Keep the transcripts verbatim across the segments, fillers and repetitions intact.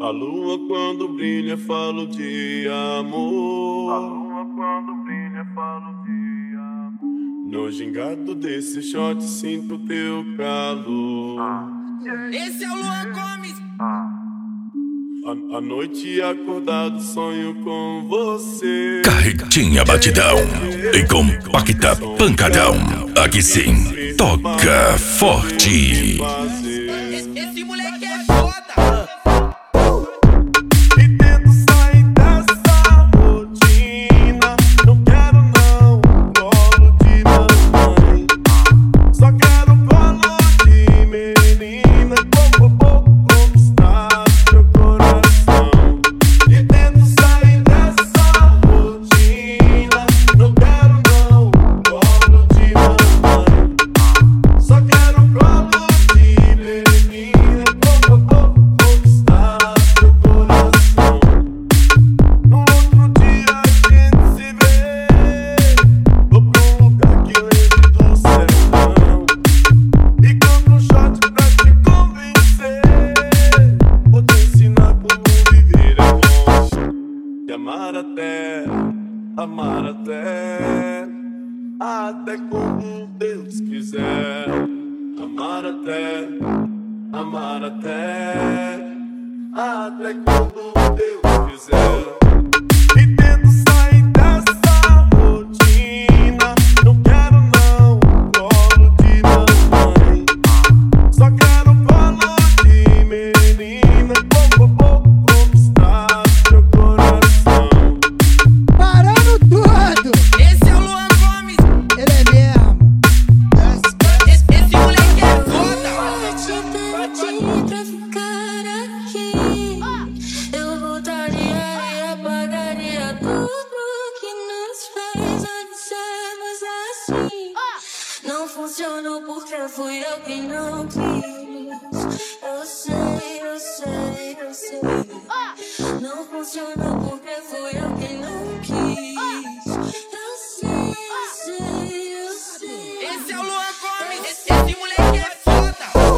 A lua quando brilha falo de amor. A lua quando brilha falo de amor. No gingado desse shot sinto teu calor. Esse é o Luan Gomes. A, a noite acordado sonho com você. Carretinha batidão e compacta pancadão. Aqui sim, toca forte. Esse, esse moleque é foda. E tento sair dessa rotina. Não quero não colo de mamãe. Só quero colo de menina. Pouco a pouco conquistar meu coração. E tento sair dessa rotina. Não quero não colo de mamãe. Só quero colo de menina. Pouco a pouco conquistar meu coração. No outro dia a gente se vê. Vou pra um lugar que lembre do sertão. E compro um shot pra te convencer. Vou te ensinar como viver é bom. E amar até, amar até, até como Deus quiser. Amar até, amar até, até quando Deus quiser. E tento sair dessa rotina. Não quero não colo de mamãe. Só quero colo de menina. Pouco a pouco conquistar meu coração. Parando tudo, Esse é o Luan Gomes. ele é mesmo. Esse, esse moleque é foda. Eu te perdi pra ficar aqui. Eu voltaria e apagaria tudo que nos fez antes sermos assim. Não funcionou porque fui eu que não quis. Eu sei, eu sei, eu sei. Não funcionou porque fui eu que não quis. Eu sei, eu sei, eu sei. Esse é o Luan Gomes. Esse, esse moleque é foda.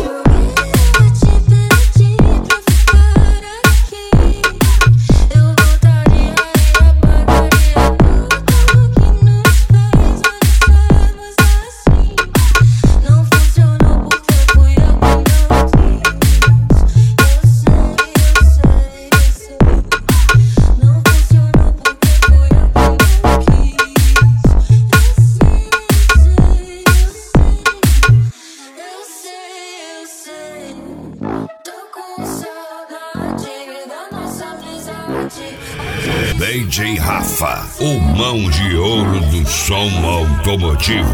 Eu te perdi pra ficar aqui. Eu voltaria e apagaria tudo que nos fez antes sermos assim. Não funcionou porque fui eu que não quis. Eu sei, eu sei, eu sei. Não funcionou porque fui eu que não quis. Eu sei, eu sei, eu sei. Eu sei, eu sei. Tô com saudade da nossa amizade. D J Rafa, o mão de ouro do som automotivo.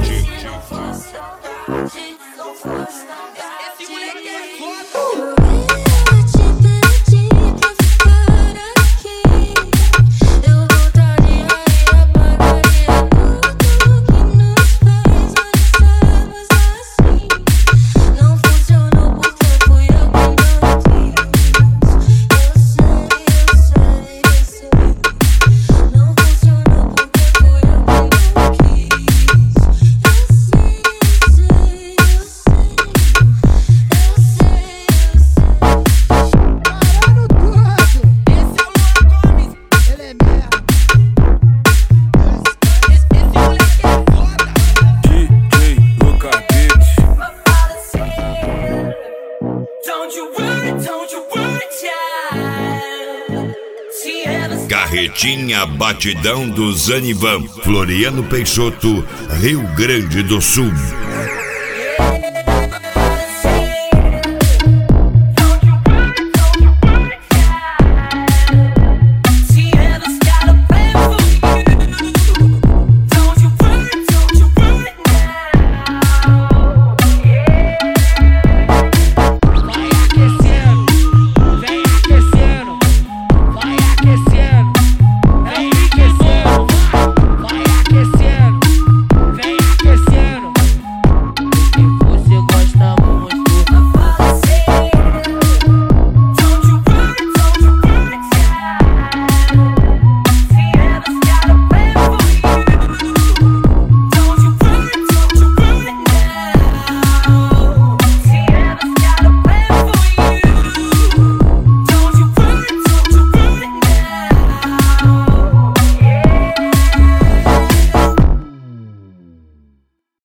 Esse moleque é foda. Eu te perdi pra ficar aqui. Eu voltaria e apagaria tudo que nos fez antes sermos assim. Não funcionou porque fui eu que não quis. Eu sei, eu sei, eu sei. Não funcionou porque fui eu que não quis. Eu sei, eu sei, eu sei. Eu sei, eu sei. Parando tudo, Esse é o Luan Gomes. ele é mesmo. Esse, esse moleque é foda. D J Luca Beats. Don't you worry, don't you worry, child. She ever Carretinha batidão do Zanivan, Floriano Peixoto, Rio Grande do Sul.